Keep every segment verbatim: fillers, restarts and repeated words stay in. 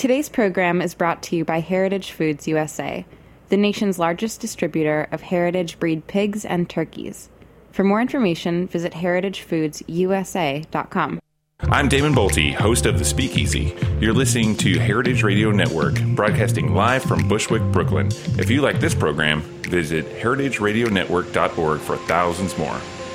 Today's program is brought to you by Heritage Foods U S A, the nation's largest distributor of heritage breed pigs and turkeys. For more information, visit heritage foods u s a dot com. I'm Damon Bolte, host of The Speakeasy. You're listening to Heritage Radio Network, broadcasting live from Bushwick, Brooklyn. If you like this program, visit heritage radio network dot org for thousands more.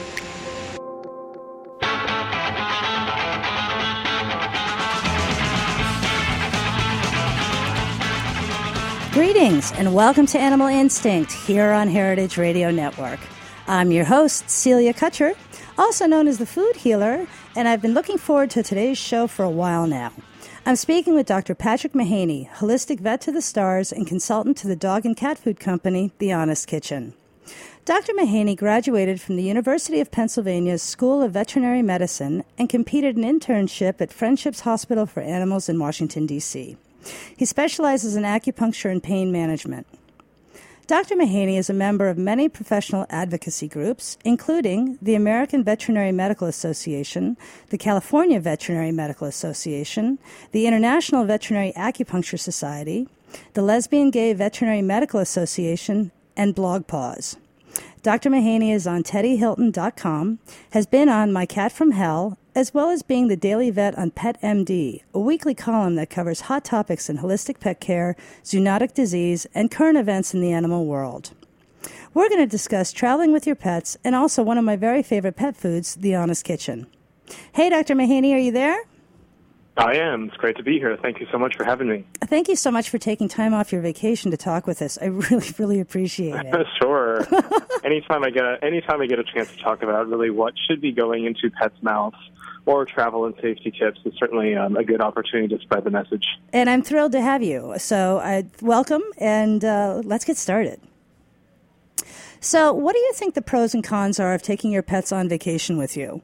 Greetings and welcome to Animal Instinct here on Heritage Radio Network. I'm your host, Celia Kutcher, also known as the Food Healer, and I've been looking forward to today's show for a while now. I'm speaking with Doctor Patrick Mahaney, holistic vet to the stars and consultant to the dog and cat food company, The Honest Kitchen. Doctor Mahaney graduated from the University of Pennsylvania's School of Veterinary Medicine and completed an internship at Friendships Hospital for Animals in Washington, D C He specializes in acupuncture and pain management. Doctor Mahaney is a member of many professional advocacy groups, including the American Veterinary Medical Association, the California Veterinary Medical Association, the International Veterinary Acupuncture Society, the Lesbian Gay Veterinary Medical Association, and BlogPaws. Doctor Mahaney is on teddy hilton dot com, has been on My Cat from Hell, as well as being the daily vet on Pet M D, a weekly column that covers hot topics in holistic pet care, zoonotic disease, and current events in the animal world. We're going to discuss traveling with your pets and also one of my very favorite pet foods, The Honest Kitchen. Hey, Doctor Mahaney, are you there? I am. It's great to be here. Thank you so much for having me. Thank you so much for taking time off your vacation to talk with us. I really, really appreciate it. Sure. anytime I get a, anytime I get a chance to talk about really what should be going into pets' mouths or travel and safety tips is certainly um, a good opportunity to spread the message. And I'm thrilled to have you. So uh, welcome, and uh, let's get started. So what do you think the pros and cons are of taking your pets on vacation with you?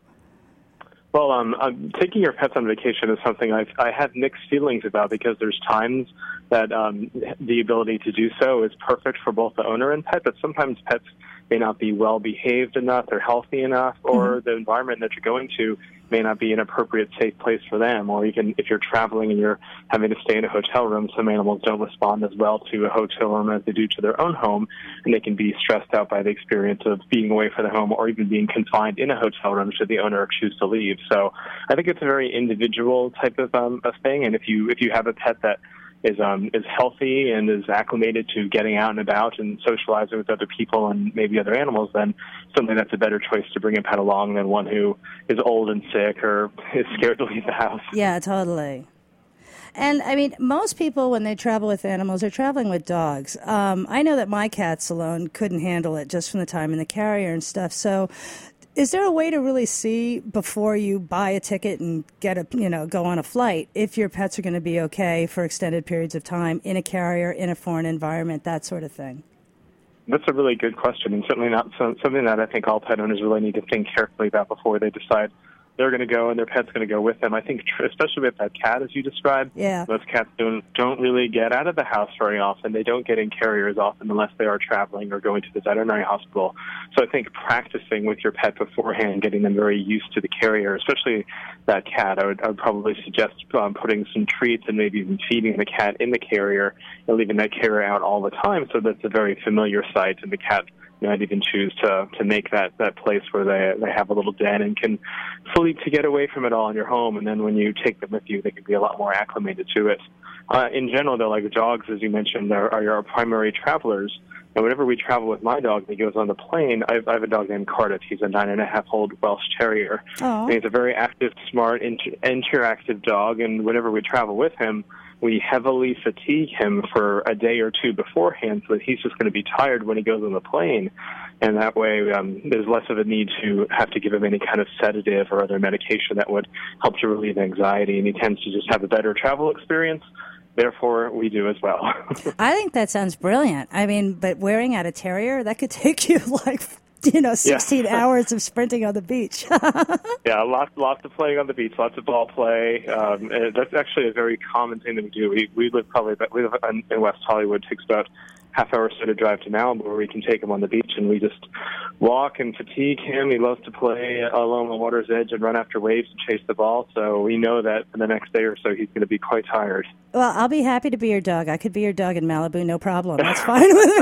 Well, um, um, taking your pets on vacation is something I've, I have mixed feelings about because there's times that um, the ability to do so is perfect for both the owner and pet, but sometimes pets may not be well-behaved enough or healthy enough, or mm-hmm. the environment that you're going to may not be an appropriate safe place for them. Or you can, if you're traveling and you're having to stay in a hotel room, some animals don't respond as well to a hotel room as they do to their own home, and they can be stressed out by the experience of being away from the home or even being confined in a hotel room should the owner choose to leave. So I think it's a very individual type of, um, of thing, and if you if you have a pet that is um, is healthy and is acclimated to getting out and about and socializing with other people and maybe other animals, then certainly that's a better choice to bring a pet along than one who is old and sick or is scared to leave the house. Yeah, totally. And, I mean, most people, when they travel with animals, are traveling with dogs. Um, I know that my cats alone couldn't handle it just from the time in the carrier and stuff. So is there a way to really see before you buy a ticket and get a, you know, go on a flight if your pets are going to be okay for extended periods of time in a carrier, in a foreign environment, that sort of thing? That's a really good question, and certainly not some, something that I think all pet owners really need to think carefully about before they decide they're going to go and their pet's going to go with them. I think, especially with that cat, as you described, yeah. most cats don't, don't really get out of the house very often. They don't get in carriers often unless they are traveling or going to the veterinary hospital. So I think practicing with your pet beforehand, getting them very used to the carrier, especially that cat, I would, I would probably suggest um, putting some treats and maybe even feeding the cat in the carrier and leaving that carrier out all the time so that's a very familiar sight, and the cat might even choose to to make that, that place where they they have a little den and can sleep to get away from it all in your home. And then when you take them with you, they can be a lot more acclimated to it. Uh, in general, though, like dogs, as you mentioned, are, are our primary travelers. And whenever we travel with my dog, he goes on the plane. I have, I have a dog named Cardiff. He's a nine and a half old Welsh Terrier. Aww. And he's a very active, smart, inter- interactive dog. And whenever we travel with him, we heavily fatigue him for a day or two beforehand so that he's just going to be tired when he goes on the plane. And that way um, there's less of a need to have to give him any kind of sedative or other medication that would help to relieve anxiety. And he tends to just have a better travel experience. Therefore, we do as well. I think that sounds brilliant. I mean, but wearing out a terrier, that could take you like, you know, sixteen yeah. hours of sprinting on the beach. Yeah, lots, lots of playing on the beach, lots of ball play. Um, and that's actually a very common thing that we do. We, we live probably, we live in West Hollywood. It takes about half hour or so to drive to Malibu, where we can take them on the beach, and we just walk and fatigue him. He loves to play along the water's edge and run after waves and chase the ball. So we know that for the next day or so, he's going to be quite tired. Well, I'll be happy to be your dog. I could be your dog in Malibu, no problem. That's fine with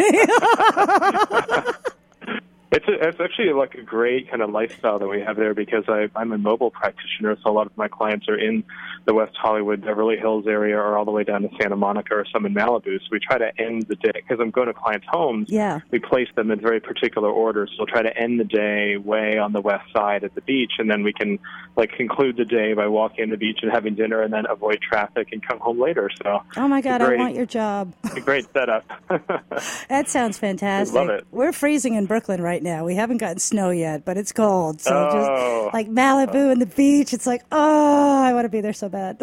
me. It's, a, it's actually like a great kind of lifestyle that we have there because I, I'm a mobile practitioner, so a lot of my clients are in the West Hollywood, Beverly Hills area or all the way down to Santa Monica or some in Malibu. So we try to end the day, because I'm going to clients' homes, yeah. we place them in very particular order. So we'll try to end the day way on the west side at the beach, and then we can like conclude the day by walking on the beach and having dinner and then avoid traffic and come home later. So oh, my God, great, I want your job. It's a great setup. That sounds fantastic. I love it. We're freezing in Brooklyn right now. We haven't gotten snow yet, but it's cold. So oh. just like Malibu and the beach, it's like, oh, I want to be there so bad.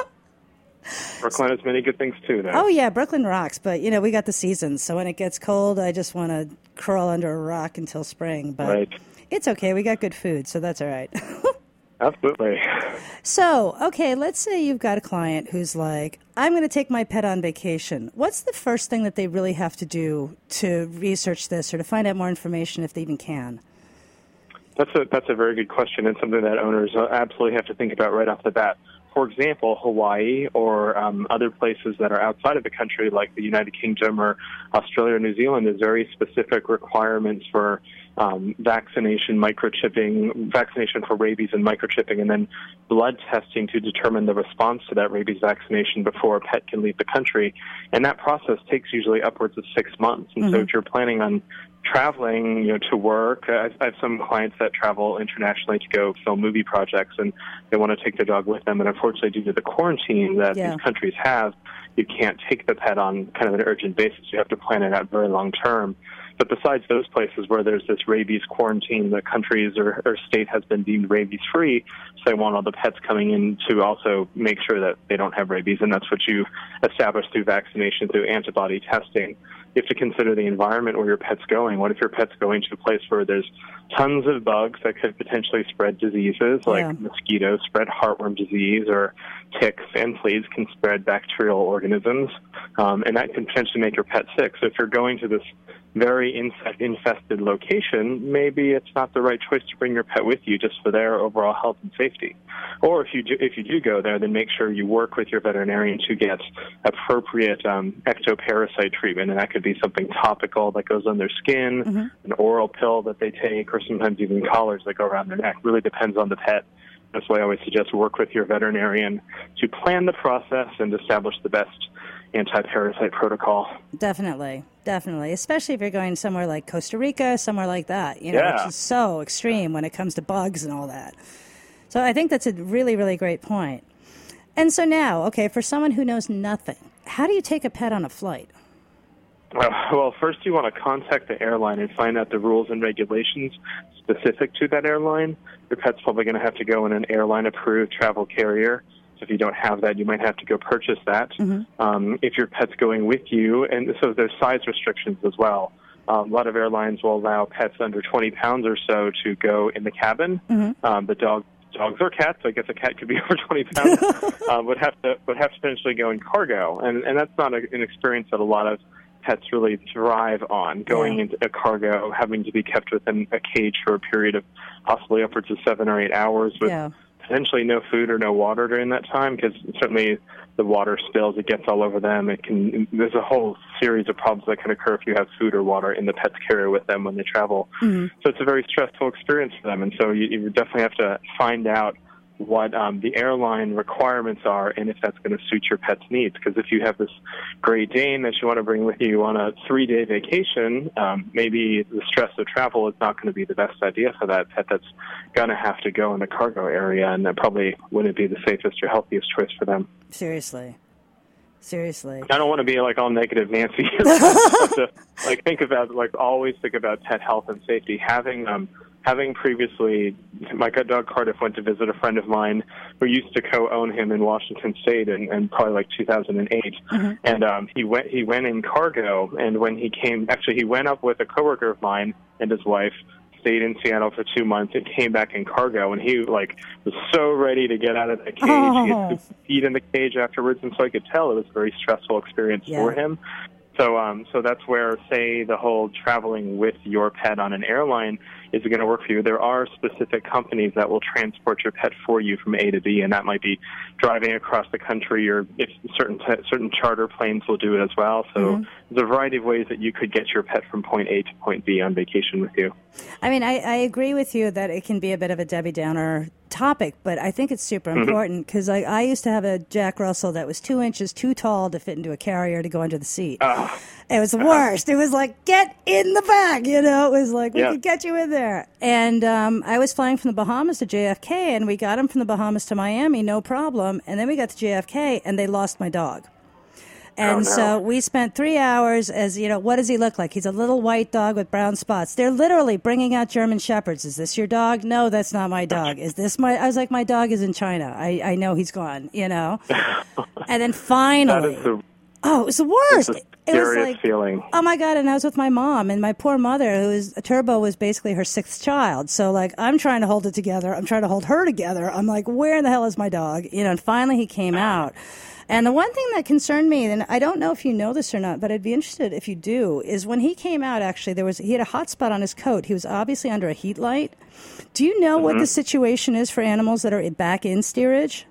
Brooklyn has many good things, too, though. Oh, yeah, Brooklyn rocks. But, you know, we got the seasons. So when it gets cold, I just want to crawl under a rock until spring. But right. It's okay. We got good food, so that's all right. Absolutely. So, okay, let's say you've got a client who's like, I'm going to take my pet on vacation. What's the first thing that they really have to do to research this or to find out more information if they even can? That's a that's a very good question, and something that owners absolutely have to think about right off the bat. For example, Hawaii or um, other places that are outside of the country, like the United Kingdom or Australia or New Zealand, there's very specific requirements for um, vaccination, microchipping, vaccination for rabies and microchipping, and then blood testing to determine the response to that rabies vaccination before a pet can leave the country. And that process takes usually upwards of six months. And mm-hmm. so if you're planning on traveling, you know, to work, I, I have some clients that travel internationally to go film movie projects, and they want to take their dog with them. And unfortunately, due to the quarantine that yeah. these countries have, you can't take the pet on kind of an urgent basis. You have to plan it out very long term. But besides those places where there's this rabies quarantine, the countries or, or state has been deemed rabies-free, so they want all the pets coming in to also make sure that they don't have rabies, and that's what you establish through vaccination, through antibody testing. You have to consider the environment where your pet's going. What if your pet's going to a place where there's tons of bugs that could potentially spread diseases, like yeah. mosquitoes spread heartworm disease, or ticks and fleas can spread bacterial organisms, um, and that can potentially make your pet sick. So if you're going to this very insect infested location, maybe it's not the right choice to bring your pet with you just for their overall health and safety. Or if you do, if you do go there, then make sure you work with your veterinarian to get appropriate um, ectoparasite treatment, and that could be something topical that goes on their skin, mm-hmm. an oral pill that they take, or sometimes even collars that go around their neck. Really depends on the pet. That's why I always suggest work with your veterinarian to plan the process and establish the best anti-parasite protocol. Definitely, definitely. Especially if you're going somewhere like Costa Rica, somewhere like that, you know, yeah. which is so extreme when it comes to bugs and all that. So I think that's a really, really great point. And so now, okay, for someone who knows nothing, how do you take a pet on a flight? Uh, well, first you want to contact the airline and find out the rules and regulations specific to that airline. Your pet's probably going to have to go in an airline-approved travel carrier. So if you don't have that, you might have to go purchase that. Mm-hmm. Um, if your pet's going with you, and so there's size restrictions as well. Um, a lot of airlines will allow pets under twenty pounds or so to go in the cabin. Mm-hmm. Um, the dog, dogs or cats, I guess a cat could be over twenty pounds, uh, would have to would have to potentially go in cargo, and and that's not a, an experience that a lot of pets really thrive on, going yeah. into a cargo, having to be kept within a cage for a period of possibly upwards of seven or eight hours with yeah. potentially no food or no water during that time, because certainly the water spills, it gets all over them. It can. There's a whole series of problems that can occur if you have food or water in the pet's carrier with them when they travel. Mm-hmm. So it's a very stressful experience for them, and so you, you definitely have to find out what um, the airline requirements are and if that's going to suit your pet's needs. Because if you have this Great Dane that you want to bring with you on a three-day vacation, um, maybe the stress of travel is not going to be the best idea for that pet that's going to have to go in the cargo area, and that probably wouldn't be the safest or healthiest choice for them. Seriously. Seriously. I don't want to be like all negative Nancy. to, like think about, like always think about pet health and safety. Having um, Having previously, my dog Cardiff went to visit a friend of mine who used to co-own him in Washington State, and, and probably like two thousand eight. Mm-hmm. And um, he went he went in cargo, and when he came, actually he went up with a coworker of mine and his wife, stayed in Seattle for two months, and came back in cargo, and he like was so ready to get out of the cage. Oh. He had to feed in the cage afterwards, and so I could tell it was a very stressful experience yeah. for him. So, um, so that's where, say, the whole traveling with your pet on an airline is going to work for you. There are specific companies that will transport your pet for you from A to B, and that might be driving across the country, or if certain t- certain charter planes will do it as well. So mm-hmm. there's a variety of ways that you could get your pet from point A to point B on vacation with you. I mean, I, I agree with you that it can be a bit of a Debbie Downer topic, but I think it's super important because mm-hmm. I, I used to have a Jack Russell that was two inches too tall to fit into a carrier to go under the seat. Uh, it was the worst. It was like, get in the bag, you know. It was like, we yeah. could get you in there. And um, I was flying from the Bahamas to J F K, and we got him from the Bahamas to Miami, no problem. And then we got to J F K, and they lost my dog. And oh, no. so we spent three hours as, you know, what does he look like? He's a little white dog with brown spots. They're literally bringing out German Shepherds. Is this your dog? No, that's not my dog. Is this my, I was like, my dog is in China. I, I know he's gone, you know. And then finally, the, oh, it was the worst. It's the it was scariest like, feeling. Oh my God. And I was with my mom, and my poor mother, who is, Turbo was basically her sixth child. So like, I'm trying to hold it together. I'm trying to hold her together. I'm like, where in the hell is my dog? You know, and finally he came out. And the one thing that concerned me, and I don't know if you know this or not, but I'd be interested if you do, is when he came out, actually, there was he had a hot spot on his coat. He was obviously under a heat light. Do you know mm-hmm. what the situation is for animals that are back in steerage?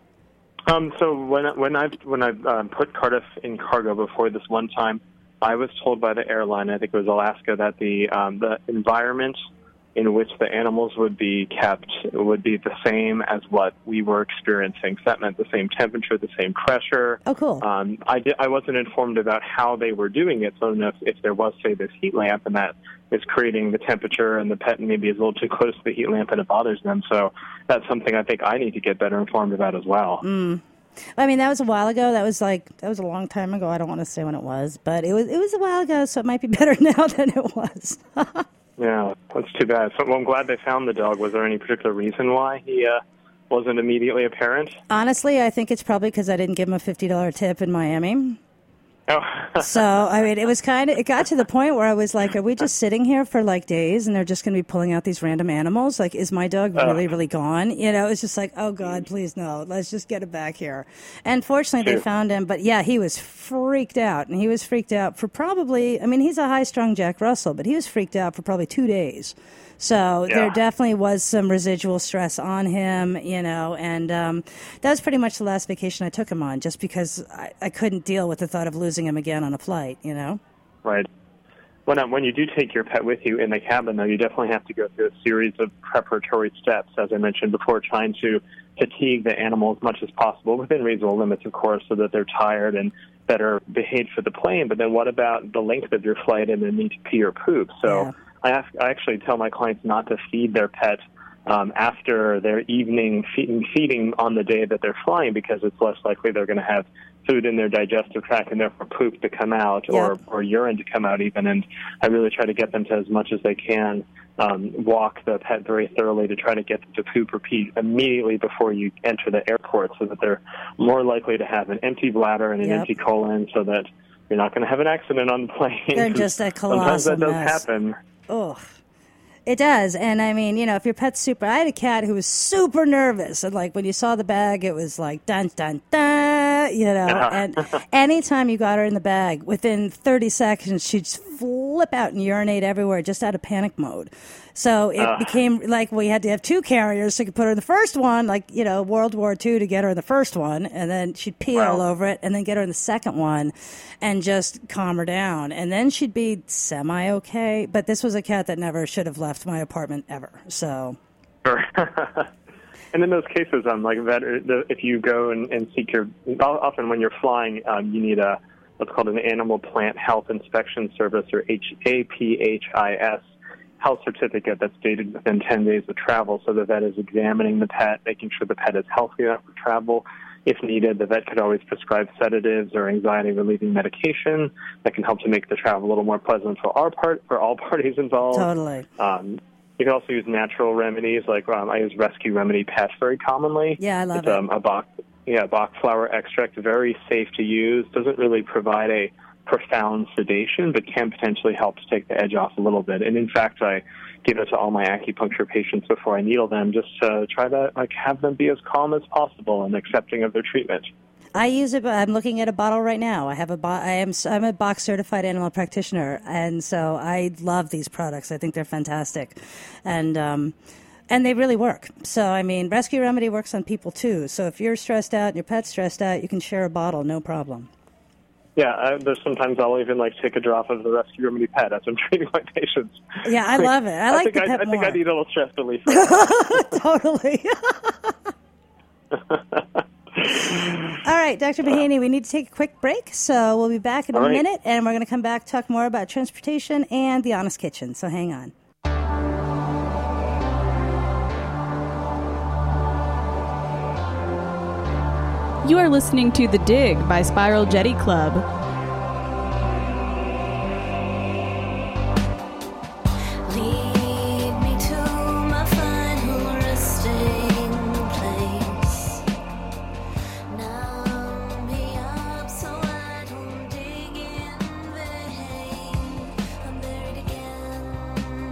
Um, so when when I've when I've um, put Cardiff in cargo before this one time, I was told by the airline, I think it was Alaska, that the um, the environment in which the animals would be kept would be the same as what we were experiencing. So that meant the same temperature, the same pressure. Oh, cool. Um, I, did, I wasn't informed about how they were doing it, so I don't know if, if there was, say, this heat lamp, and that is creating the temperature, and the pet maybe is a little too close to the heat lamp and it bothers them. So that's something I think I need to get better informed about as well. Mm. I mean, that was a while ago. That was like, that was a long time ago. I don't want to say when it was, but it was, it was a while ago, so it might be better now than it was. Yeah, that's too bad. So, well, I'm glad they found the dog. Was there any particular reason why he uh, wasn't immediately apparent? Honestly, I think it's probably because I didn't give him a fifty dollars tip in Miami. Oh. So, I mean, it was kind of, it got to the point where I was like, are we just sitting here for like days and they're just going to be pulling out these random animals? Like, is my dog really, really gone? You know, it's just like, oh God, please no, let's just get it back here. And fortunately they found him, but yeah, he was freaked out, and he was freaked out for probably, I mean, he's a high-strung Jack Russell, but he was freaked out for probably two days. So yeah. There definitely was some residual stress on him, you know, and um, that was pretty much the last vacation I took him on, just because I, I couldn't deal with the thought of losing him again on a flight, you know? Right. When, um, when you do take your pet with you in the cabin, though, you definitely have to go through a series of preparatory steps, as I mentioned before, trying to fatigue the animal as much as possible, within reasonable limits, of course, so that they're tired and better behaved for the plane. But then what about the length of your flight and the need to pee or poop? So yeah. I, ask, I actually tell my clients not to feed their pet um, after their evening feeding, feeding on the day that they're flying, because it's less likely they're going to have food in their digestive tract and therefore poop to come out, yeah. or, or urine to come out even. And I really try to get them to, as much as they can, um, walk the pet very thoroughly to try to get them to poop or pee immediately before you enter the airport, so that they're more likely to have an empty bladder and an yep. empty colon, so that you're not going to have an accident on the plane. They're just a colossal Sometimes that does mess. happen. Oh, it does. And I mean, you know, if your pet's super, I had a cat who was super nervous. And like when you saw the bag, it was like, dun, dun, dun, you know, and anytime you got her in the bag, within thirty seconds, she'd flip out and urinate everywhere just out of panic mode. So it uh. became like we had to have two carriers so we could put her in the first one, like, you know, World War Two to get her in the first one, and then she'd pee wow. all over it, and then get her in the second one and just calm her down. And then she'd be semi-okay. But this was a cat that never should have left my apartment ever. So. Sure. And in those cases, um, like that, if you go and, and seek your, often when you're flying, um, you need a what's called an Animal Plant Health Inspection Service, or A P H I S, health certificate that's dated within ten days of travel. So the vet is examining the pet, making sure the pet is healthy enough for travel. If needed, the vet could always prescribe sedatives or anxiety-relieving medication that can help to make the travel a little more pleasant for our part, for all parties involved. Totally. Um, you can also use natural remedies, like um, I use Rescue Remedy Pet very commonly. Yeah, I love it's, it. Um, a Bach, yeah, Bach flower extract, very safe to use. Doesn't really provide a profound sedation, but can potentially help to take the edge off a little bit. And in fact, I give it to all my acupuncture patients before I needle them, just to try to like have them be as calm as possible and accepting of their treatment. I use it. I'm looking at a bottle right now. I have a. Bo- I am. I'm a box certified animal practitioner, and so I love these products. I think they're fantastic, and um, and they really work. So I mean, Rescue Remedy works on people too. So if you're stressed out and your pet's stressed out, you can share a bottle, no problem. Yeah, I, there's sometimes I'll even like take a drop of the Rescue Remedy Pet as I'm treating my patients. Yeah, I love it. I, I like think the I, pet I more. think I need a little stress relief. Totally. All right, Doctor Mahaney, we need to take a quick break, so we'll be back in a All right. minute, and we're going to come back talk more about transportation and the Honest Kitchen. So hang on. You are listening to The Dig by Spiral Jetty Club. Lead me to my final resting place. Numb me up so I don't dig in vain. I'm buried again.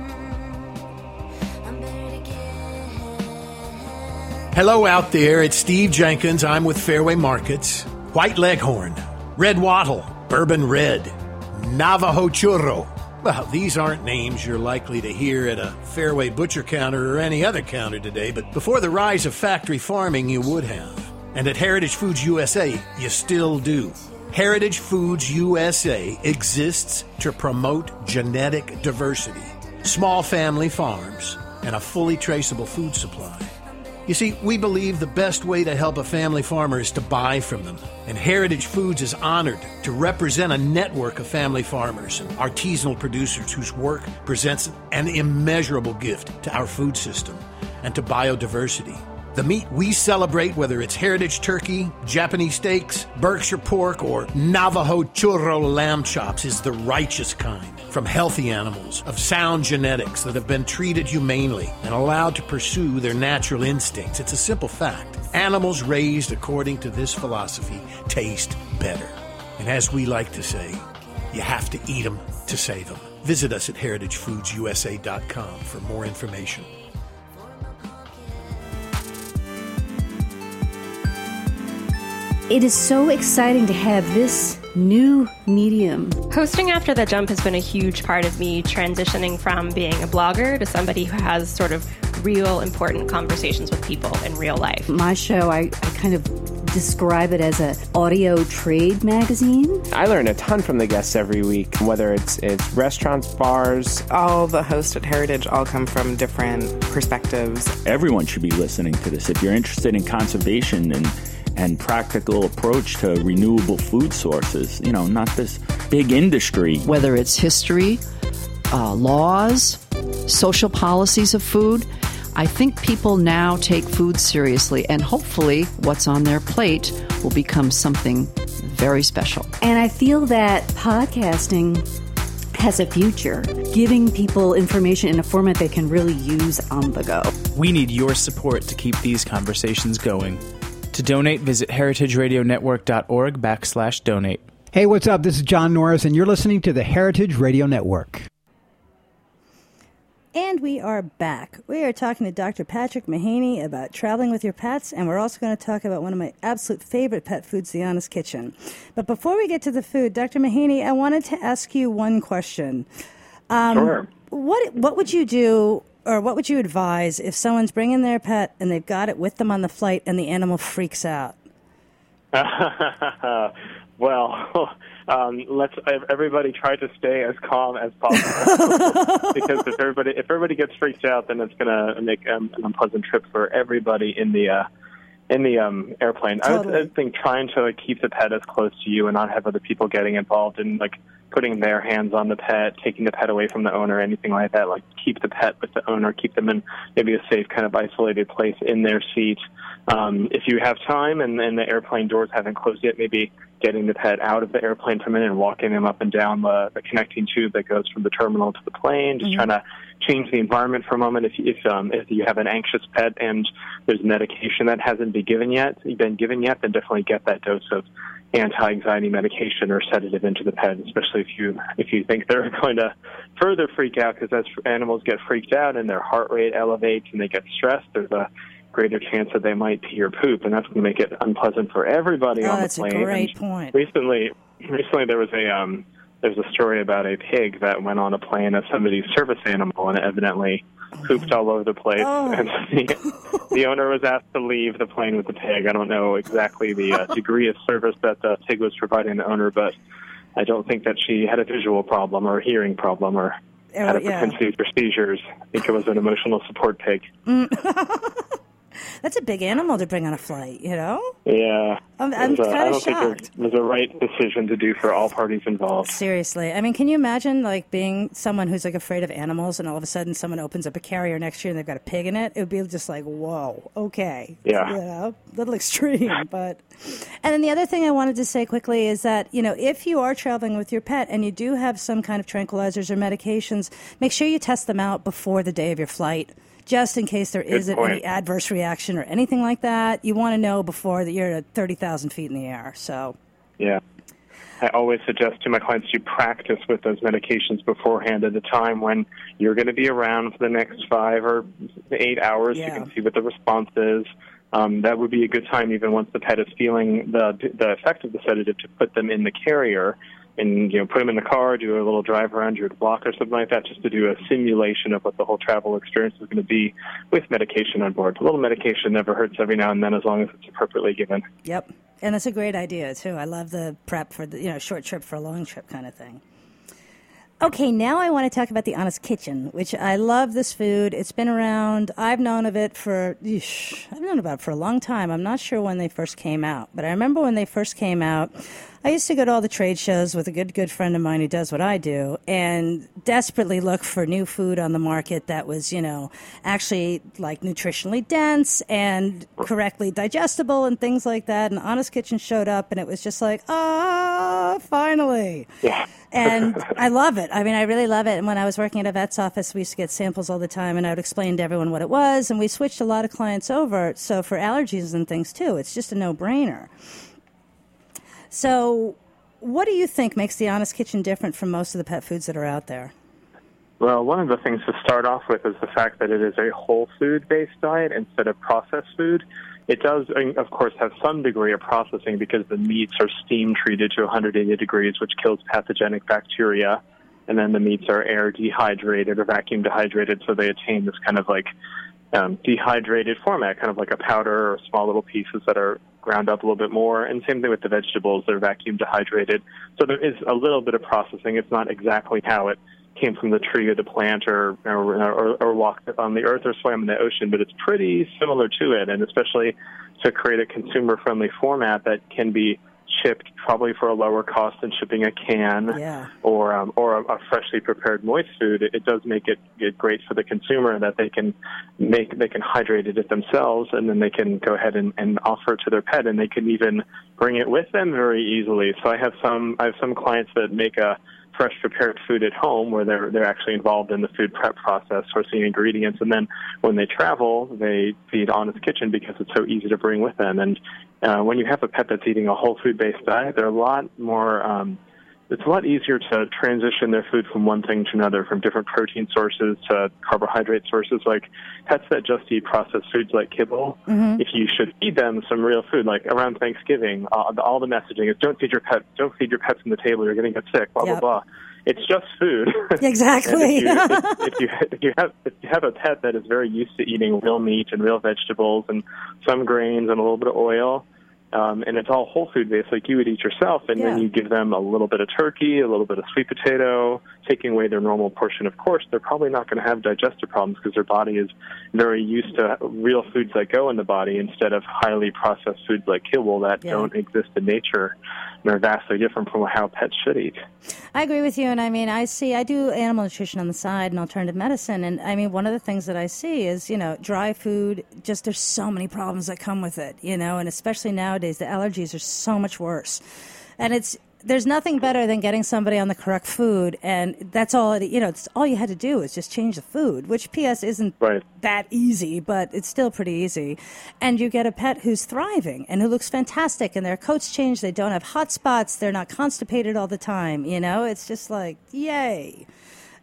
I'm buried again. Hello out there, it's Steve Jenkins. I'm with Fairway Markets. White Leghorn, Red Wattle, Bourbon Red, Navajo Churro. Well, these aren't names you're likely to hear at a Fairway butcher counter or any other counter today, but before the rise of factory farming, you would have. And at Heritage Foods U S A, you still do. Heritage Foods U S A exists to promote genetic diversity, small family farms, and a fully traceable food supply. You see, we believe the best way to help a family farmer is to buy from them. And Heritage Foods is honored to represent a network of family farmers and artisanal producers whose work presents an immeasurable gift to our food system and to biodiversity. The meat we celebrate, whether it's heritage turkey, Japanese steaks, Berkshire pork, or Navajo churro lamb chops, is the righteous kind. From healthy animals of sound genetics that have been treated humanely and allowed to pursue their natural instincts. It's a simple fact. Animals raised according to this philosophy taste better. And as we like to say, you have to eat them to save them. Visit us at heritage foods u s a dot com for more information. It is so exciting to have this new medium. Hosting After the Jump has been a huge part of me transitioning from being a blogger to somebody who has sort of real important conversations with people in real life. My show, I, I kind of describe it as an audio trade magazine. I learn a ton from the guests every week, whether it's it's restaurants, bars. All the hosts at Heritage all come from different perspectives. Everyone should be listening to this. If you're interested in conservation and and practical approach to renewable food sources, you know, not this big industry. Whether it's history, uh, laws, social policies of food, I think people now take food seriously, and hopefully what's on their plate will become something very special. And I feel that podcasting has a future, giving people information in a format they can really use on the go. We need your support to keep these conversations going. To donate, visit heritageradionetwork.org backslash donate. Hey, what's up? This is John Norris, and you're listening to the Heritage Radio Network. And we are back. We are talking to Doctor Patrick Mahaney about traveling with your pets, and we're also going to talk about one of my absolute favorite pet foods, the Honest Kitchen. But before we get to the food, Doctor Mahaney, I wanted to ask you one question. Um, sure. What What would you do, or what would you advise if someone's bringing their pet and they've got it with them on the flight and the animal freaks out? Well, um, let's everybody try to stay as calm as possible because if everybody if everybody gets freaked out, then it's going to make um, an unpleasant trip for everybody in the uh, in the um, airplane. Totally. I would I think trying to like, keep the pet as close to you and not have other people getting involved in like putting their hands on the pet, taking the pet away from the owner, anything like that. Like keep the pet with the owner, keep them in maybe a safe kind of isolated place in their seat. Um, if you have time and, and the airplane doors haven't closed yet, maybe getting the pet out of the airplane for a minute and walking them up and down the, the connecting tube that goes from the terminal to the plane, just mm-hmm. trying to change the environment for a moment. If, if, um, if you have an anxious pet and there's medication that hasn't been given yet, been given yet, then definitely get that dose of anti-anxiety medication or sedative into the pet, especially if you if you think they're going to further freak out, because as animals get freaked out and their heart rate elevates and they get stressed, there's a greater chance that they might pee or poop, and that's going to make it unpleasant for everybody Oh, on the that's a plane. great And point. Recently, recently there was a um, there's a story about a pig that went on a plane as somebody's service animal, and it evidently pooped all over the place. Oh. And the, the owner was asked to leave the plane with the pig. I don't know exactly the uh, degree of service that the pig was providing the owner, but I don't think that she had a visual problem or a hearing problem or had a yeah. propensity for seizures. I think it was an emotional support pig. Mm. That's a big animal to bring on a flight, you know? Yeah. I'm, I'm It was, uh, kind I of don't think shocked. it was the right decision to do for all parties involved. Seriously. I mean, can you imagine, like, being someone who's, like, afraid of animals and all of a sudden someone opens up a carrier next to you and they've got a pig in it? It would be just like, whoa, okay. Yeah. You know, a little extreme, but... And then the other thing I wanted to say quickly is that, you know, if you are traveling with your pet and you do have some kind of tranquilizers or medications, make sure you test them out before the day of your flight, just in case there Good isn't point. any adverse reaction or anything like that. You want to know before that you're at thirty thousand feet in the air, so... Yeah. I always suggest to my clients to practice with those medications beforehand at a time when you're going to be around for the next five or eight hours. Yeah. You can see what the response is. Um, that would be a good time, even once the pet is feeling the the effect of the sedative, to put them in the carrier and, you know, put them in the car, do a little drive around your block or something like that, just to do a simulation of what the whole travel experience is going to be with medication on board. A little medication never hurts every now and then, as long as it's appropriately given. Yep. And it's a great idea, too. I love the prep for the, you know, short trip for a long trip kind of thing. Okay, now I want to talk about the Honest Kitchen, which I love this food. It's been around. I've known of it for, eesh, I've known about it for a long time. I'm not sure when they first came out, but I remember when they first came out, I used to go to all the trade shows with a good, good friend of mine who does what I do and desperately look for new food on the market that was, you know, actually like nutritionally dense and correctly digestible and things like that. And Honest Kitchen showed up and it was just like, ah, finally. Yeah. And I love it. I mean, I really love it. And when I was working at a vet's office, we used to get samples all the time, and I would explain to everyone what it was. And we switched a lot of clients over. So for allergies and things, too, it's just a no-brainer. So what do you think makes the Honest Kitchen different from most of the pet foods that are out there? Well, one of the things to start off with is the fact that it is a whole food-based diet instead of processed food. It does, of course, have some degree of processing because the meats are steam treated to one hundred eighty degrees, which kills pathogenic bacteria. And then the meats are air dehydrated or vacuum dehydrated, so they attain this kind of like um, dehydrated format, kind of like a powder or small little pieces that are ground up a little bit more. And same thing with the vegetables. They're vacuum dehydrated. So there is a little bit of processing. It's not exactly how it came from the tree or the plant or, or, or, or walked on the earth or swam in the ocean, but it's pretty similar to it, and especially to create a consumer-friendly format that can be shipped probably for a lower cost than shipping a can yeah. or um, or a, a freshly prepared moist food. It, it does make it, it great for the consumer that they can make they can hydrate it themselves, and then they can go ahead and, and offer it to their pet, and they can even bring it with them very easily. So I have some I have some clients that make a fresh prepared food at home where they're they're actually involved in the food prep process, sourcing ingredients, and then when they travel, they feed Honest Kitchen because it's so easy to bring with them. And uh, when you have a pet that's eating a whole food-based diet, they're a lot more. Um, it's a lot easier to transition their food from one thing to another, from different protein sources to carbohydrate sources. Like pets that just eat processed foods like kibble, Mm-hmm. if you should feed them some real food, like around Thanksgiving, uh, all the messaging is don't feed your pet, don't feed your pets on the table, you're going to get sick, blah, Yep. blah, blah. It's just food. Exactly. And if, you, if, if, you, if, you have, if you have a pet that is very used to eating real meat and real vegetables and some grains and a little bit of oil, Um, and it's all whole food based like you would eat yourself, and Yeah. then you give them a little bit of turkey, a little bit of sweet potato, taking away their normal portion of course, they're probably not going to have digestive problems because their body is very used to real foods that go in the body instead of highly processed foods like kibble that Yeah. don't exist in nature and are vastly different from how pets should eat. I agree with you, and I mean, I see, I do animal nutrition on the side and alternative medicine, and I mean, one of the things that I see is, you know, dry food, just there's so many problems that come with it, you know, and especially nowadays, the allergies are so much worse. And it's, there's nothing better than getting somebody on the correct food, and that's all, it, you know, it's all you had to do is just change the food, which P S isn't right. that easy, but it's still pretty easy. And you get a pet who's thriving and who looks fantastic, and their coats change, they don't have hot spots, they're not constipated all the time, you know, it's just like, yay.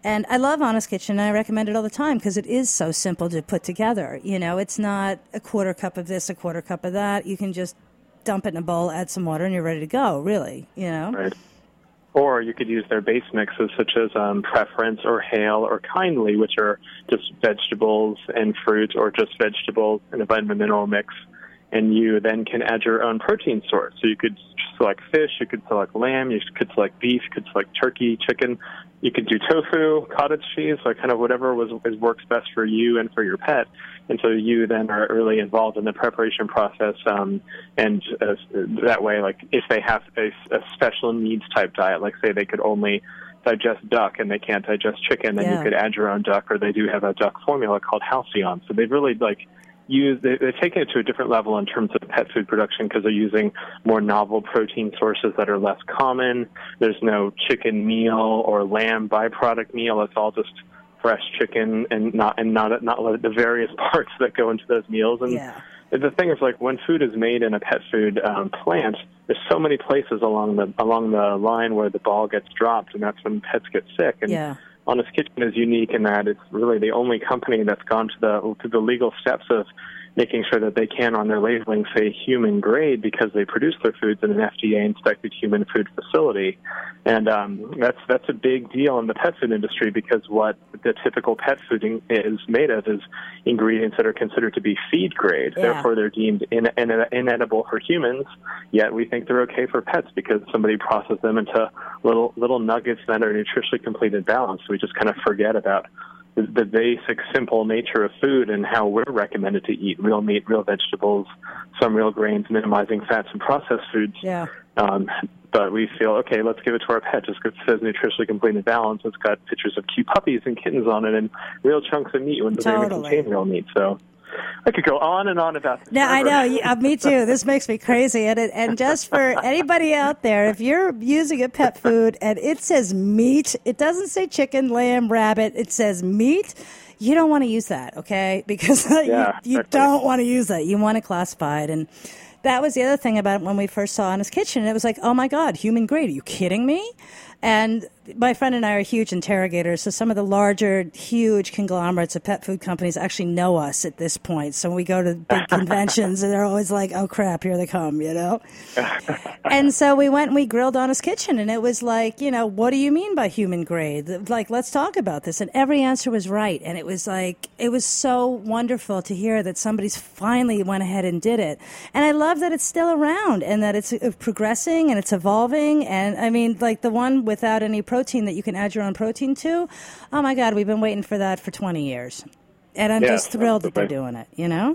And I love Honest Kitchen, and I recommend it all the time because it is so simple to put together. You know, it's not a quarter cup of this, a quarter cup of that. You can just dump it in a bowl, add some water, and you're ready to go, really, you know? Right. Or you could use their base mixes such as um, Preference or Hale or Kindly, which are just vegetables and fruit or just vegetables and a vitamin mineral mix. And you then can add your own protein source. So you could select fish, you could select lamb, you could select beef, you could select turkey, chicken. You could do tofu, cottage cheese, like kind of whatever was, was works best for you and for your pet. And so you then are really involved in the preparation process. Um, and uh, that way, like if they have a, a special needs type diet, like say they could only digest duck and they can't digest chicken, then Yeah. you could add your own duck, or they do have a duck formula called Halcyon. So they've really like use they, they've taken it to a different level in terms of pet food production because they're using more novel protein sources that are less common. There's no chicken meal or lamb byproduct meal. It's all just fresh chicken and not and not not the various parts that go into those meals. And Yeah. the thing is, like when food is made in a pet food um, plant, there's so many places along the along the line where the ball gets dropped, and that's when pets get sick. And Yeah. Honest Kitchen is unique in that it's really the only company that's gone to the to the legal steps of making sure that they can, on their labeling, say human grade because they produce their foods in an F D A-inspected human food facility. And um, that's that's a big deal in the pet food industry because what the typical pet food is made of is ingredients that are considered to be feed grade. Yeah. Therefore, they're deemed in, in, inedible for humans, yet we think they're okay for pets because somebody processed them into little little nuggets that are nutritionally complete and balanced. We just kind of forget about the, the basic, simple nature of food and how we're recommended to eat real meat, real vegetables, some real grains, minimizing fats and processed foods. Yeah. Um, but we feel, okay, let's give it to our pet just because it says nutritionally complete and balanced. It's got pictures of cute puppies and kittens on it and real chunks of meat when it doesn't even Totally. contain real meat. So I could go on and on about this. No, I forever. know. Yeah, me too. This makes me crazy. And, it, and just for anybody out there, if you're using a pet food and it says meat, it doesn't say chicken, lamb, rabbit, it says meat, you don't want to use that, okay? Because Yeah, you, you exactly. don't want to use that. You want to classify it. And that was the other thing about when we first saw Honest Kitchen. It was like, oh, my God, human grade. Are you kidding me? And my friend and I are huge interrogators, so some of the larger, huge conglomerates of pet food companies actually know us at this point. So when we go to big conventions, and they're always like, oh, crap, here they come, you know? And so we went and we grilled Honest Kitchen, and it was like, you know, what do you mean by human grade? Like, let's talk about this. And every answer was right. And it was like, it was so wonderful to hear that somebody's finally went ahead and did it. And I love that it's still around and that it's uh, progressing and it's evolving. And I mean, like the one without any protein that you can add your own protein to, oh my God, we've been waiting for that for twenty years. And I'm Yeah, just thrilled that they're absolutely. doing it, you know?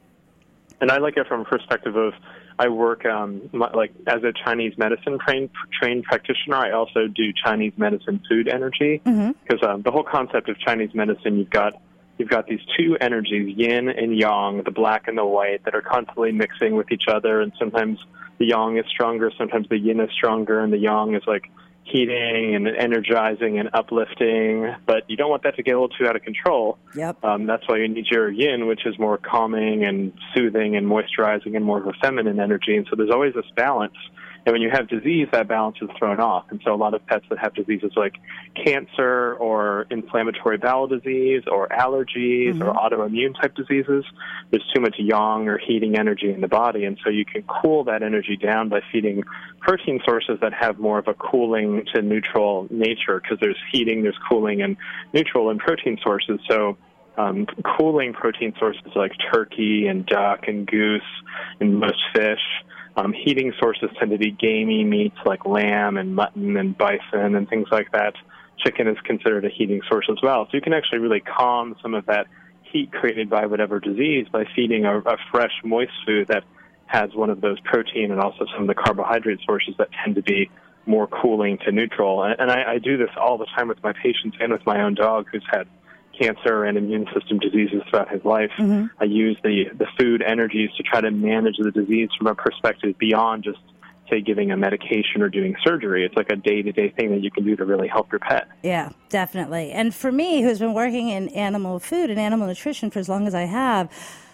And I like it from a perspective of I work um, my, like as a Chinese medicine trained trained practitioner. I also do Chinese medicine food energy because um, the whole concept of Chinese medicine, you've got you've got these two energies, yin and yang, the black and the white, that are constantly mixing with each other. And sometimes the yang is stronger, sometimes the yin is stronger, and the yang is like heating and energizing and uplifting, but you don't want that to get a little too out of control. Yep. Um, that's why you need your yin, which is more calming and soothing and moisturizing and more of a feminine energy. And so there's always this balance. And when you have disease, that balance is thrown off. And so a lot of pets that have diseases like cancer or inflammatory bowel disease or allergies or autoimmune type diseases, there's too much yang or heating energy in the body. And so you can cool that energy down by feeding protein sources that have more of a cooling to neutral nature because there's heating, there's cooling, and neutral in protein sources. So um, cooling protein sources like turkey and duck and goose and most fish. Um, heating sources tend to be gamey meats like lamb and mutton and bison and things like that. Chicken is considered a heating source as well. So you can actually really calm some of that heat created by whatever disease by feeding a, a fresh, moist food that has one of those protein and also some of the carbohydrate sources that tend to be more cooling to neutral. And, and I, I do this all the time with my patients and with my own dog who's had cancer and immune system diseases throughout his life. Mm-hmm. I use the, the food energies to try to manage the disease from a perspective beyond just, say, giving a medication or doing surgery. It's like a day-to-day thing that you can do to really help your pet. Yeah, definitely. And for me, who's been working in animal food and animal nutrition for as long as I have,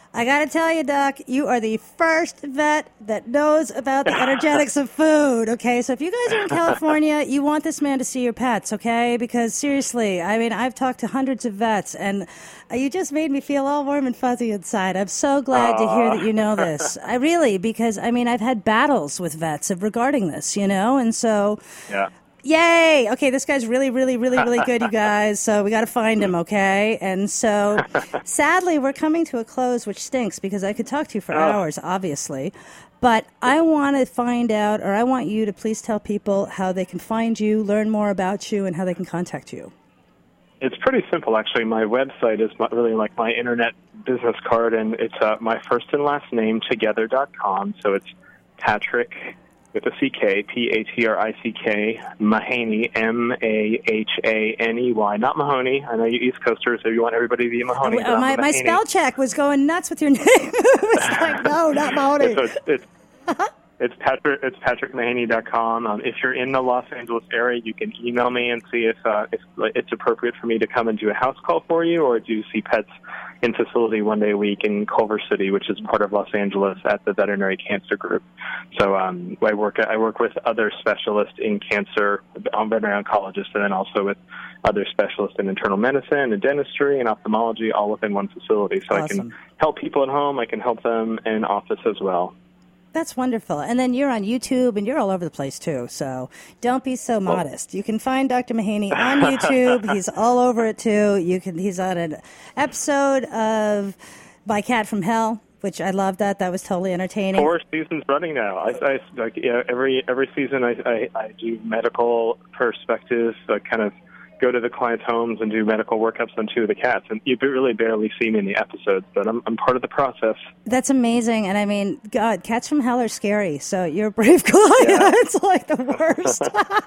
I got to tell you, Doc, you are the first vet that knows about the energetics of food, okay? So if you guys are in California, you want this man to see your pets, okay? Because seriously, I mean, I've talked to hundreds of vets, and you just made me feel all warm and fuzzy inside. I'm so glad Aww. to hear that you know this. I really, because, I mean, I've had battles with vets regarding this, you know? And so... Yeah. Yay! Okay, this guy's really, really, really, really good, you guys. So we got to find him, okay? And so, sadly, we're coming to a close, which stinks because I could talk to you for oh. hours, obviously. But I want to find out, or I want you to please tell people how they can find you, learn more about you, and how they can contact you. It's pretty simple, actually. My website is really like my internet business card, and it's uh, my first and last name together dot com. So it's Patrick with a C K, P A T R I C K, Mahaney, M A H A N E Y, not Mahoney. I know you East Coasters, so you want everybody to be Mahoney. Oh, my, my spell check was going nuts with your name. It was like, no, not Mahoney. So it's, it's, it's, Patrick, it's patrick mahaney dot com. Um, if you're in the Los Angeles area, you can email me and see if, uh, if it's appropriate for me to come and do a house call for you or do see pets in facility one day a week in Culver City, which is part of Los Angeles, at the Veterinary Cancer Group. So um, I work I work with other specialists in cancer, veterinary oncologists, and then also with other specialists in internal medicine and dentistry and ophthalmology, all within one facility. So awesome. I can help people at home. I can help them in office as well. That's wonderful. And then you're on YouTube, and you're all over the place, too. So don't be so modest. You can find Doctor Mahaney on YouTube. He's all over it, too. You can. He's on an episode of My Cat from Hell, which I love that. That was totally entertaining. Four seasons running now. I, I like yeah, every every season I, I, I do medical perspectives, uh, kind of go to the clients' homes and do medical workups on two of the cats. And you really barely see me in the episodes, but I'm I'm part of the process. That's amazing. And I mean, God, cats from hell are scary. So you're a brave guy. Yeah. It's like the worst.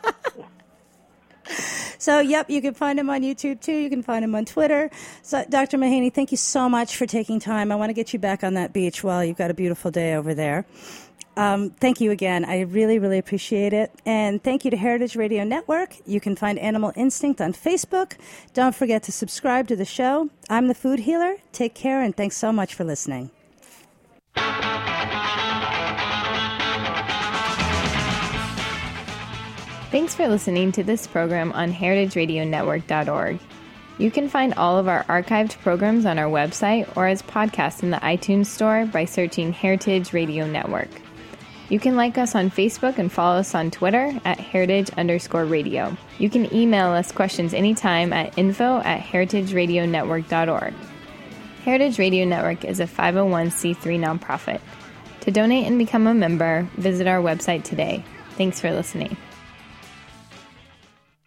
So, yep, you can find him on YouTube, too. You can find him on Twitter. So, Doctor Mahaney, thank you so much for taking time. I want to get you back on that beach while you've got a beautiful day over there. Um, thank you again. I really, really appreciate it. And thank you to Heritage Radio Network. You can find Animal Instinct on Facebook. Don't forget to subscribe to the show. I'm the Food Healer. Take care, and thanks so much for listening. Thanks for listening to this program on heritage radio network dot org. You can find all of our archived programs on our website or as podcasts in the iTunes Store by searching Heritage Radio Network. You can like us on Facebook and follow us on Twitter at heritage underscore radio. You can email us questions anytime at info at heritage radio network dot org. Heritage Radio Network is a five oh one c three nonprofit. To donate and become a member, visit our website today. Thanks for listening.